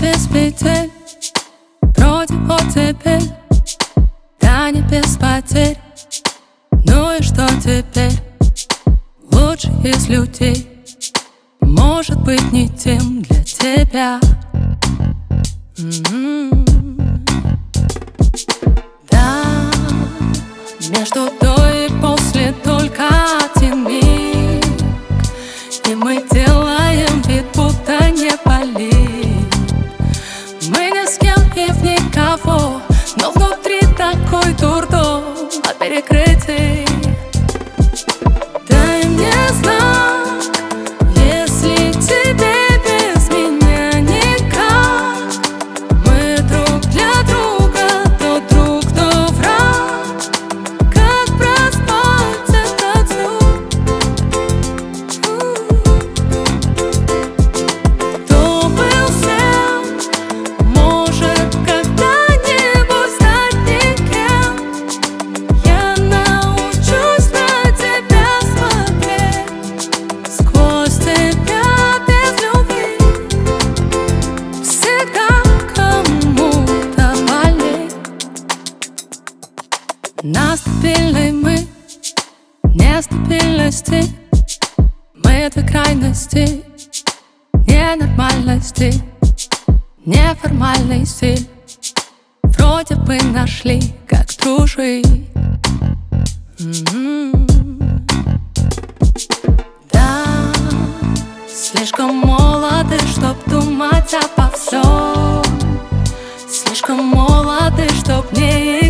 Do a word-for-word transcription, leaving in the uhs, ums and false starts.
без петель, вроде оттепель, да не без потерь. Ну и что теперь? Лучший из людей может быть не тем для тебя. М-м-м. Да, между до и после только один миг, и мы делаем вид, будто не болит. Мы ни с кем и в никого, но внутри такой дурдом от перекрытий. Дай мне знак, если тебе без меня никак. Мы друг для друга, то друг, то враг. Как проспать этот звук? Кто был всем, может когда-нибудь стать никем. Я научусь на тебя смотреть сквозь тебя без любви. Всегда кому-то болеть. На стабильной мы нестабильности, мы до крайности ненормальности, неформальный стиль. Вроде бы нашли, как дружить. М-м-м. Да, слишком молоды, чтоб думать обо всем. Слишком молоды, чтоб не